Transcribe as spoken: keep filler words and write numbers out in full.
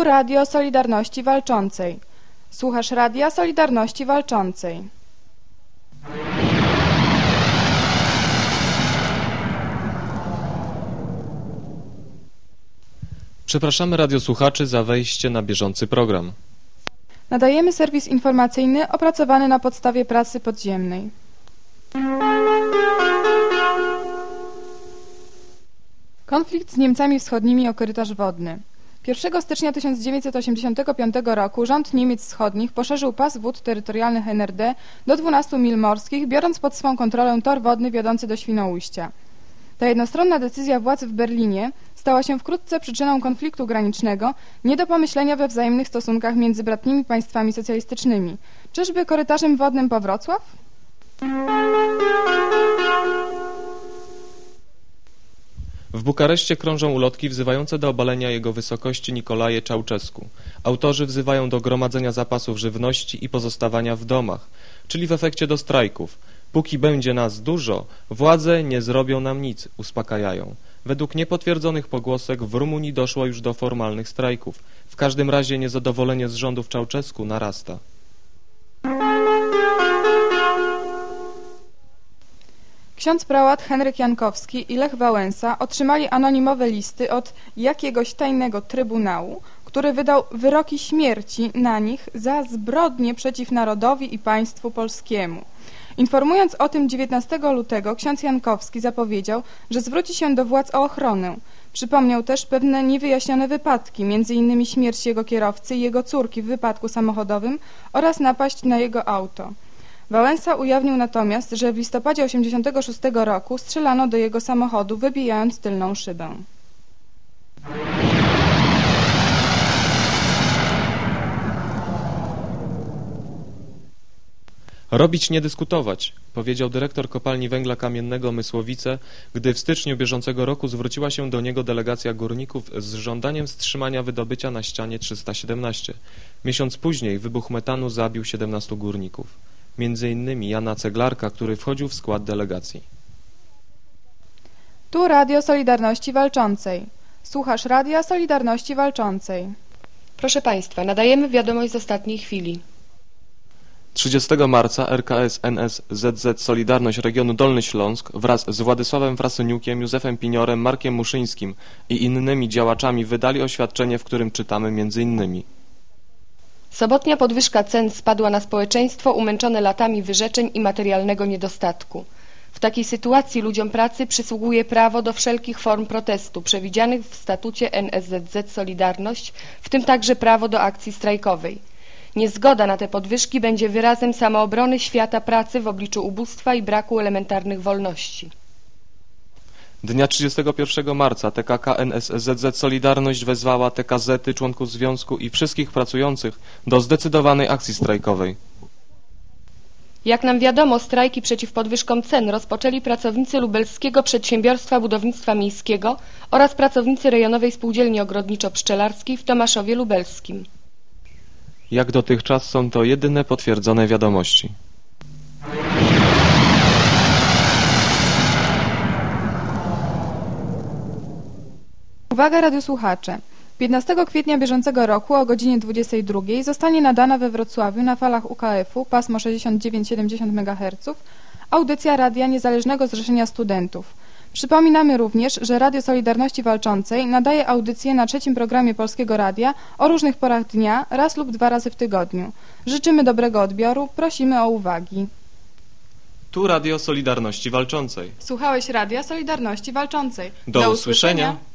Tu Radio Solidarności Walczącej. Słuchasz Radia Solidarności Walczącej. Przepraszamy radiosłuchaczy za wejście na bieżący program. Nadajemy serwis informacyjny opracowany na podstawie prasy podziemnej. Konflikt z Niemcami Wschodnimi o korytarz wodny. pierwszego stycznia tysiąc dziewięćset osiemdziesiątego piątego roku rząd Niemiec Wschodnich poszerzył pas wód terytorialnych N R D do dwunastu mil morskich, biorąc pod swą kontrolę tor wodny wiodący do Świnoujścia. Ta jednostronna decyzja władz w Berlinie stała się wkrótce przyczyną konfliktu granicznego, nie do pomyślenia we wzajemnych stosunkach między bratnimi państwami socjalistycznymi. Czyżby korytarzem wodnym po Wrocław? W Bukareszcie krążą ulotki wzywające do obalenia jego wysokości Nicolae Ceausescu. Autorzy wzywają do gromadzenia zapasów żywności i pozostawania w domach, czyli w efekcie do strajków. Póki będzie nas dużo, władze nie zrobią nam nic, uspokajają. Według niepotwierdzonych pogłosek w Rumunii doszło już do formalnych strajków. W każdym razie niezadowolenie z rządów Ceausescu narasta. Ksiądz prałat Henryk Jankowski i Lech Wałęsa otrzymali anonimowe listy od jakiegoś tajnego trybunału, który wydał wyroki śmierci na nich za zbrodnie przeciw narodowi i państwu polskiemu. Informując o tym dziewiętnastego lutego, ksiądz Jankowski zapowiedział, że zwróci się do władz o ochronę. Przypomniał też pewne niewyjaśnione wypadki, między innymi śmierć jego kierowcy i jego córki w wypadku samochodowym oraz napaść na jego auto. Wałęsa ujawnił natomiast, że w listopadzie osiemdziesiątego szóstego roku strzelano do jego samochodu, wybijając tylną szybę. Robić, nie dyskutować, powiedział dyrektor kopalni węgla kamiennego Mysłowice, gdy w styczniu bieżącego roku zwróciła się do niego delegacja górników z żądaniem wstrzymania wydobycia na ścianie trzysta siedemnaście. Miesiąc później wybuch metanu zabił siedemnastu górników. Między innymi Jana Ceglarka, który wchodził w skład delegacji. Tu Radio Solidarności Walczącej. Słuchasz Radia Solidarności Walczącej. Proszę Państwa, nadajemy wiadomość z ostatniej chwili. trzydziestego marca R K S N S Z Z Solidarność Regionu Dolny Śląsk wraz z Władysławem Frasyniukiem, Józefem Piniorem, Markiem Muszyńskim i innymi działaczami wydali oświadczenie, w którym czytamy między innymi: Sobotnia podwyżka cen spadła na społeczeństwo umęczone latami wyrzeczeń i materialnego niedostatku. W takiej sytuacji ludziom pracy przysługuje prawo do wszelkich form protestu przewidzianych w statucie N S Z Z Solidarność, w tym także prawo do akcji strajkowej. Niezgoda na te podwyżki będzie wyrazem samoobrony świata pracy w obliczu ubóstwa i braku elementarnych wolności. Dnia trzydziestego pierwszego marca T K K N S Z Z Solidarność wezwała T K zety, członków związku i wszystkich pracujących do zdecydowanej akcji strajkowej. Jak nam wiadomo, strajki przeciw podwyżkom cen rozpoczęli pracownicy Lubelskiego Przedsiębiorstwa Budownictwa Miejskiego oraz pracownicy rejonowej spółdzielni ogrodniczo-pszczelarskiej w Tomaszowie Lubelskim. Jak dotychczas są to jedyne potwierdzone wiadomości. Uwaga radiosłuchacze! piętnastego kwietnia bieżącego roku o godzinie dwudziestej drugiej zostanie nadana we Wrocławiu na falach U K F-u pasmo sześćdziesiąt dziewięć przecinek siedemdziesiąt megaherców audycja Radia Niezależnego Zrzeszenia Studentów. Przypominamy również, że Radio Solidarności Walczącej nadaje audycje na trzecim programie Polskiego Radia o różnych porach dnia, raz lub dwa razy w tygodniu. Życzymy dobrego odbioru, prosimy o uwagi. Tu Radio Solidarności Walczącej. Słuchałeś Radia Solidarności Walczącej. Do, Do usłyszenia. usłyszenia.